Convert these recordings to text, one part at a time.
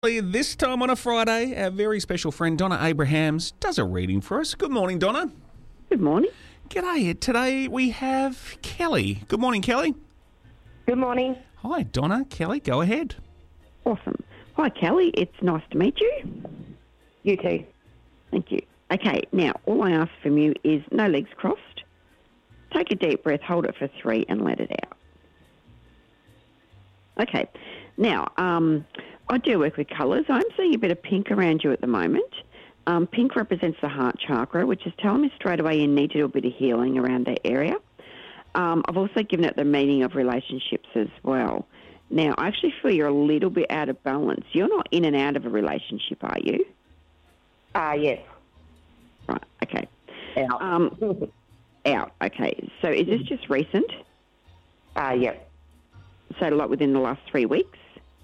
This time on a Friday, our very special friend Donna Abrahams does a reading for us. Good morning, Donna. Good morning. G'day. Today we have Kelly. Good morning, Kelly. Good morning. Hi, Donna. Kelly, go ahead. Awesome. Hi, Kelly. It's nice to meet you. You too. Thank you. Okay, now all I ask from you is no legs crossed. Take a deep breath, hold it for 3 and let it out. Okay, now I do work with colours. I'm seeing a bit of pink around you at the moment. Pink represents the heart chakra, which is telling me straight away you need to do a bit of healing around that area. I've also given it the meaning of relationships as well. Now, I actually feel you're a little bit out of balance. You're not in and out of a relationship, are you? Yes. Right, okay. Out. Out, okay. So is this just recent? Yep. So like within the last 3 weeks?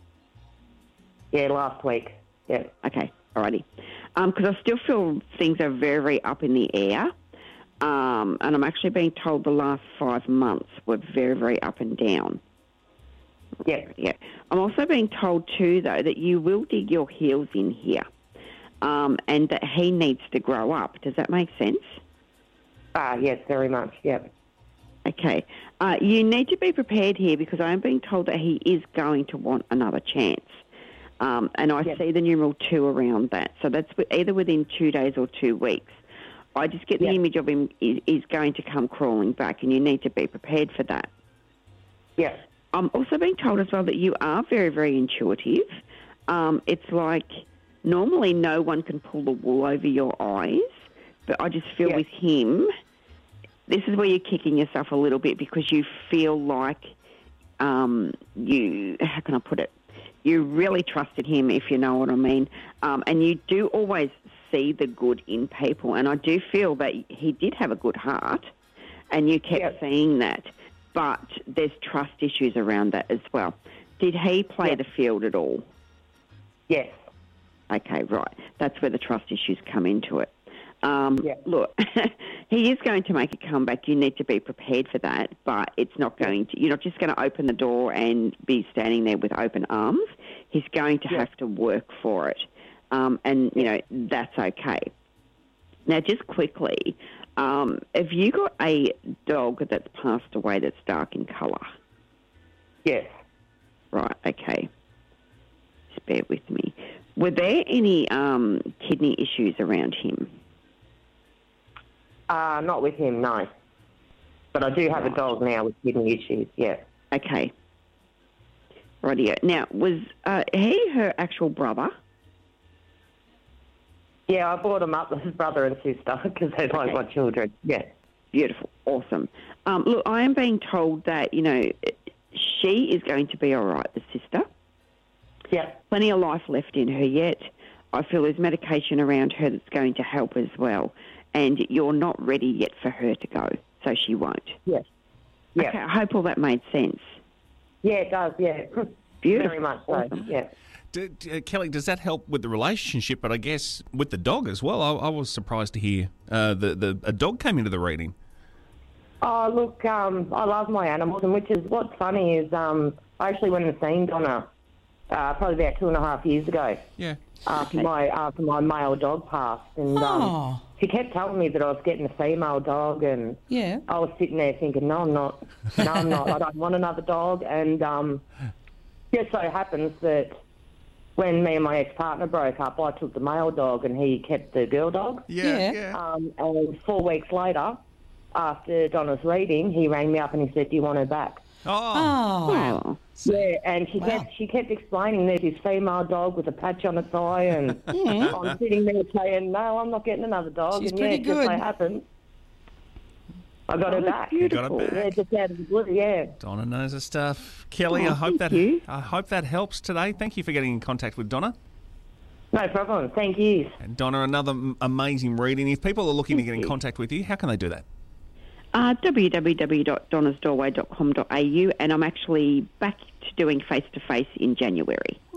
Yeah, last week. Yep. Okay, alrighty. Because I still feel things are very, very up in the air. And I'm actually being told the last 5 months were very, very up and down. Yep. Yeah. I'm also being told too, though, that you will dig your heels in here. And that he needs to grow up. Does that make sense? Yes, very much. Yep. Okay. You need to be prepared here because I am being told that he is going to want another chance. And I see the numeral 2 around that. So that's either within 2 days or 2 weeks. I just get the image of him is going to come crawling back, and you need to be prepared for that. Yes. I'm also being told as well that you are very, very intuitive. It's like normally no one can pull the wool over your eyes, but I just feel with him, this is where you're kicking yourself a little bit because you feel like how can I put it? You really trusted him, if you know what I mean. And you do always see the good in people. And I do feel that he did have a good heart, and you kept seeing that. But there's trust issues around that as well. Did he play the field at all? Yes. Okay, right. That's where the trust issues come into it. Look, he is going to make a comeback. You need to be prepared for that, but it's not going to. You're not just going to open the door and be standing there with open arms. He's going to have to work for it, and that's okay. Now, just quickly, have you got a dog that's passed away that's dark in colour? Yes. Right. Okay. Just bear with me. Were there any kidney issues around him? Not with him, no. But I do have a dog now with kidney issues, yeah. Okay. Rightio. Now, was he her actual brother? Yeah, I brought him up with his brother and sister because they're like my children, yeah. Beautiful. Awesome. Look, I am being told that, she is going to be all right, the sister. Yeah. Plenty of life left in her yet. I feel there's medication around her that's going to help as well. And you're not ready yet for her to go, so she won't. Yes. Yeah. Okay, I hope all that made sense. Yeah, it does, yeah. Beautiful. Very much so, Awesome. yeah. Kelly, does that help with the relationship? But I guess with the dog as well. I was surprised to hear a dog came into the reading. Oh, look, I love my animals, and what's funny is I actually went and seen Donna probably about 2.5 years ago. Yeah. After my male dog passed, and she kept telling me that I was getting a female dog, and I was sitting there thinking, no, I'm not. No, I'm not. I don't want another dog. And just so happens that when me and my ex-partner broke up, I took the male dog and he kept the girl dog. Yeah. And 4 weeks later, after Donna's reading, he rang me up and he said, do you want her back? Oh. Wow. Yeah, and she kept explaining there's this female dog with a patch on its eye, and I'm sitting there saying, no, I'm not getting another dog. She's and pretty good. Just so happens, I got her back. You got her back. Yeah, just out of the blue, yeah. Donna knows her stuff. Kelly, I hope that helps today. Thank you for getting in contact with Donna. No problem. Thank you. And Donna, another amazing reading. If people are looking to get in contact with you, how can they do that? www.donnasdoorway.com.au, and I'm actually back to doing face-to-face in January.